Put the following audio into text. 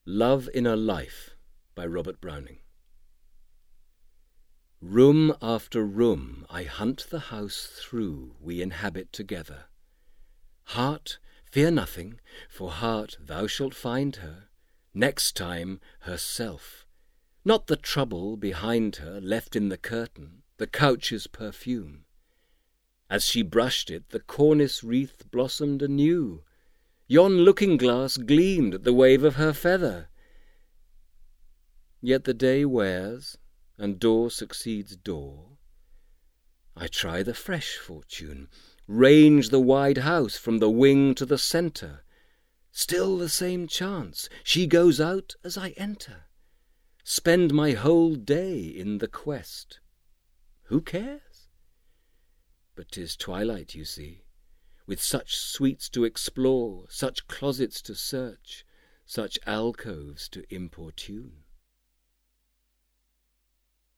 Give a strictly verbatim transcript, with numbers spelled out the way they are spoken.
Love in a Life by Robert Browning. Room after room I hunt the house through we inhabit together. Heart, fear nothing, for heart, thou shalt find her, next time herself, not the trouble behind her left in the curtain, the couch's perfume. As she brushed it, the cornice wreath blossomed anew. Yon looking-glass gleamed at the wave of her feather. Yet the day wears, and door succeeds door. I try the fresh fortune, range the wide house from the wing to the centre. Still the same chance, she goes out as I enter. Spend my whole day in the quest. Who cares? But 'tis twilight, you see, with such suites to explore, such closets to search, such alcoves to importune.